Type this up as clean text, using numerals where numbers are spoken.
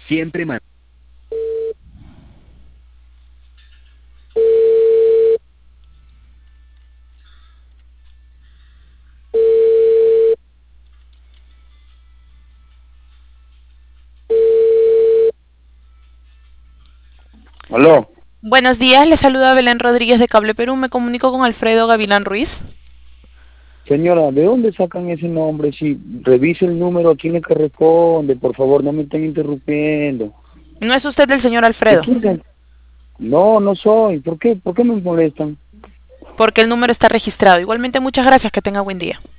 Siempre Aló. Buenos días, le saluda Belén Rodríguez de Cable Perú. Me comunico con Alfredo Gavilán Ruiz. Señora, ¿de dónde sacan ese nombre? Si revise el número, ¿a quién le corresponde? Por favor, no me estén interrumpiendo. ¿No es usted el señor ¿De Alfredo? quién es? No, no soy. ¿Por qué? ¿Por qué me molestan? Porque el número está registrado. Igualmente, muchas gracias. Que tenga buen día.